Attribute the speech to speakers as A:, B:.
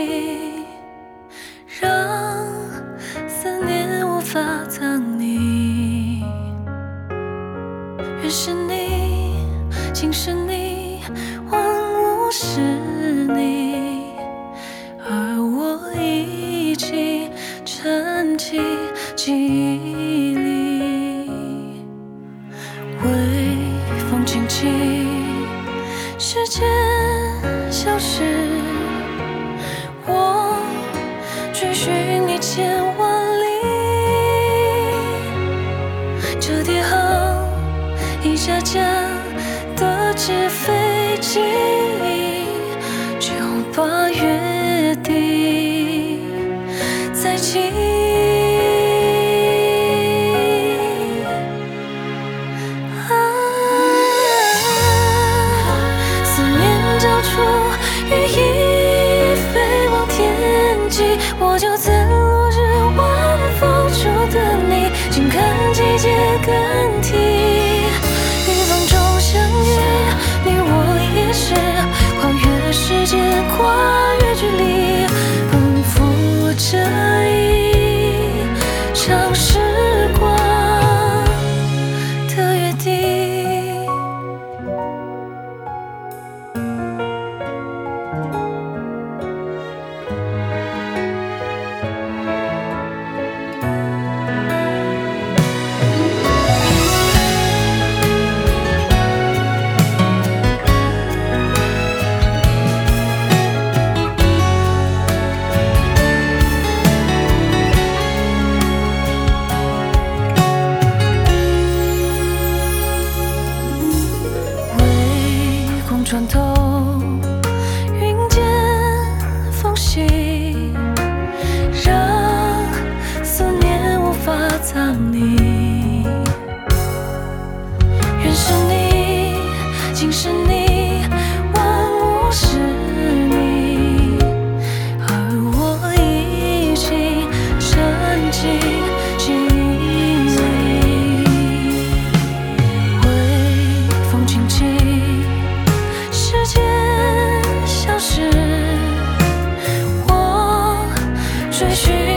A: 让思念无法藏匿。原是你，竟是你，万物是你，而我已经沉寂记忆里。微风轻轻，时间消失，我追寻你千万里。折叠好一架架的纸飞机，就把约定再起。思念交出羽翼，飞往天际，我就在落日晚风处等你，静看季节更替。雨风中相遇，你我也是跨越时间，跨越距离，奔赴这一场时光的约定。穿透云间缝隙，让思念无法藏匿。原是你，竟是你，万物是你，而我已经沉寂记忆里。微风轻轻，时间消失，我追寻